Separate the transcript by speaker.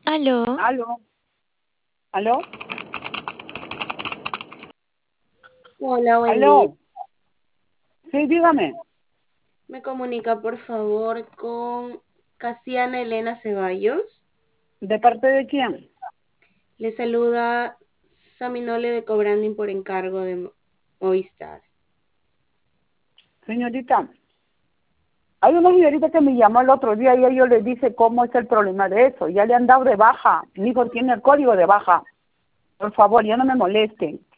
Speaker 1: Aló,
Speaker 2: ¿Aló? ¿Aló?
Speaker 3: Hola, buen día.
Speaker 2: ¿Aló? Sí, dígame.
Speaker 3: ¿Me comunica por favor con Casiana Elena Ceballos?
Speaker 2: ¿De parte de quién?
Speaker 3: Le saluda Saminole de Cobranding por encargo de Movistar.
Speaker 2: Señorita, hay una señorita que me llamó el otro día y yo le dije cómo es el problema de eso. Ya le han dado de baja. Mi hijo tiene el código de baja. Por favor, ya no me molesten.